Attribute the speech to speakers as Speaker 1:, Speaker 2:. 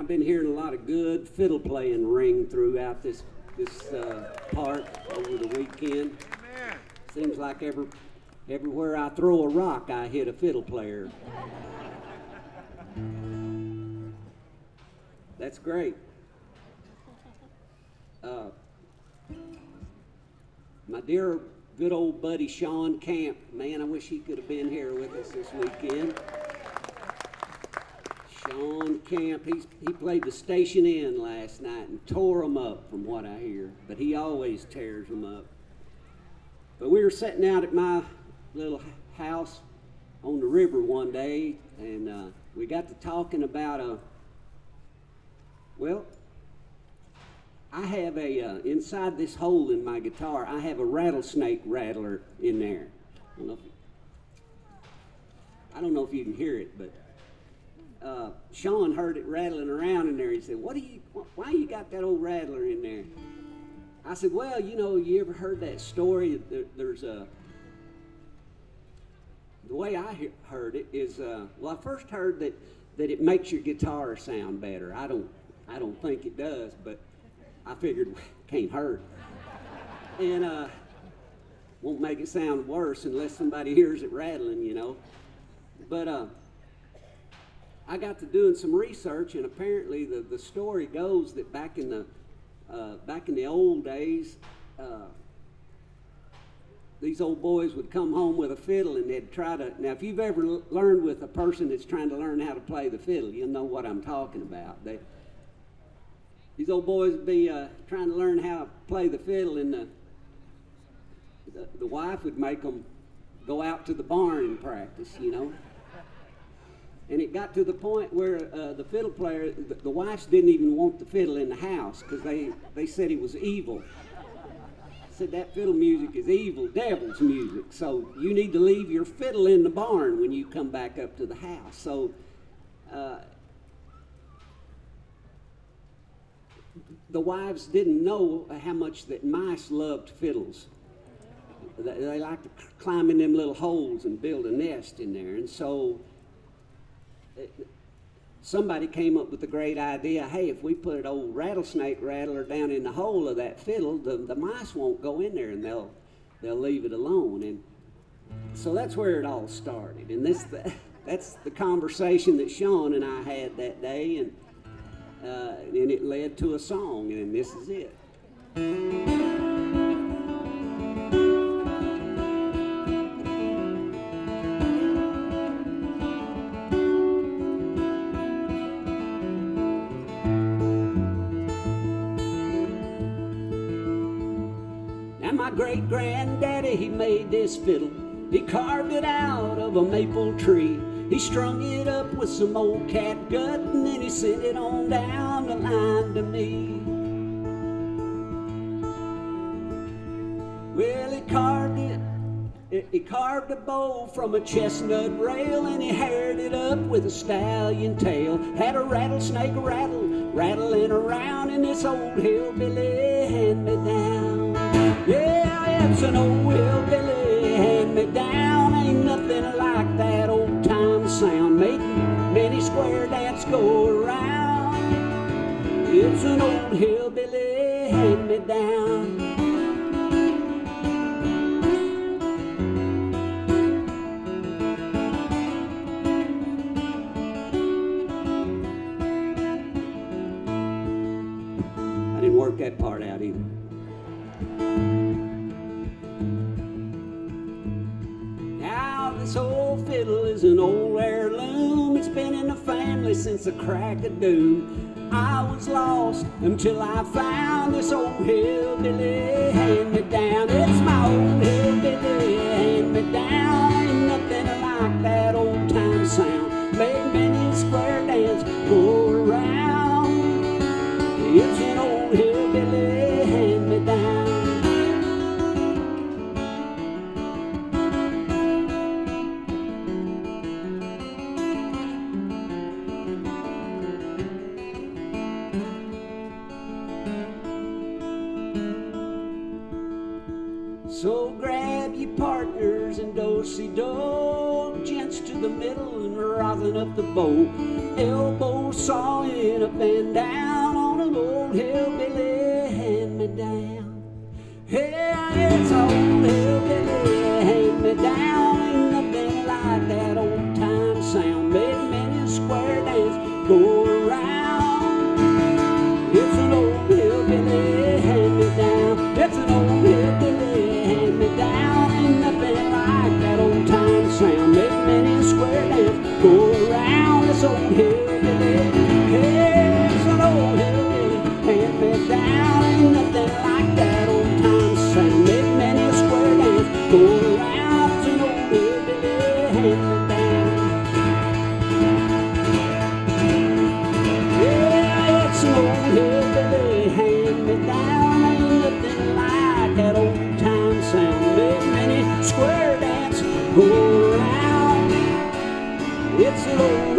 Speaker 1: been hearing a lot of good fiddle playing ring throughout this park over the weekend. Amen. Seems like everywhere I throw a rock, I hit a fiddle player. That's great. My dear good old buddy Sean Camp, man, I wish he could have been here with us this weekend. Sean Camp, he played the Station Inn last night and tore them up from what I hear, but he always tears them up. But we were sitting out at my little house on the river one day, and we got to talking about I have inside this hole in my guitar, I have a rattlesnake rattler in there. I don't know if you can hear it, but Sean heard it rattling around in there. He said, why you got that old rattler in there? I said, well, you ever heard that story? There's the way I heard it is, I first heard that it makes your guitar sound better. I don't think it does, but I figured it can't hurt. And won't make it sound worse unless somebody hears it rattling, But I got to doing some research, and apparently the story goes that back in the old days, these old boys would come home with a fiddle, and they'd try to. Now, if you've ever learned with a person that's trying to learn how to play the fiddle, you'll know what I'm talking about. These old boys would be trying to learn how to play the fiddle, and the wife would make them go out to the barn and practice, And it got to the point where the fiddle player, the wives didn't even want the fiddle in the house because they said it was evil. Said that fiddle music is evil, devil's music. So you need to leave your fiddle in the barn when you come back up to the house. So the wives didn't know how much that mice loved fiddles. They like to climb in them little holes and build a nest in there. And so somebody came up with the great idea, hey, if we put an old rattlesnake rattler down in the hole of that fiddle, the mice won't go in there and they'll leave it alone. And so that's where it all started. And that's the conversation that Sean and I had that day, and it led to a song, and this is it. My great-granddaddy, he made this fiddle. He carved it out of a maple tree. He strung it up with some old catgut, and then he sent it on down the line to me. Well, he carved a bow from a chestnut rail, and he haired it up with a stallion tail. Had a rattlesnake rattling around, and this old hillbilly hand-me-down. Yeah, it's an old hillbilly hand-me-down. Ain't nothing like that old-time sound, making many square dance go around. It's an old hillbilly hand-me-down. I didn't work that part out either. This old fiddle is an old heirloom. It's been in the family since the crack of doom. I was lost until I found this old hillbilly hand-me-down. It's my old hillbilly hand-me-down. Ain't nothing like that old-time sound. Made many square dance go around. It's an old hillbilly hand-me-down. So grab your partners and do-si-do, gents to the middle and rosin up the bow. Elbow sawing up and down on an old hillbilly hand-me-down. Yeah, it's old hillbilly hand-me-down. Ain't nothing like that old-time sound. Made many square dance go around. It's an old hillbilly hand-me-down. It's an old hillbilly hand-me-down. Ain't nothing like that old-time sound. Make many square dance go around. It's old hillbilly. Hey, it's an old hillbilly hand-me-down. Ain't nothing like that old-time sound. Make many square dance go around. It's an old hillbilly hand-me-down. Yeah, it's an old hillbilly hand-me-down. Ain't nothing like that old-time sound. Make many square dance go around. It's an old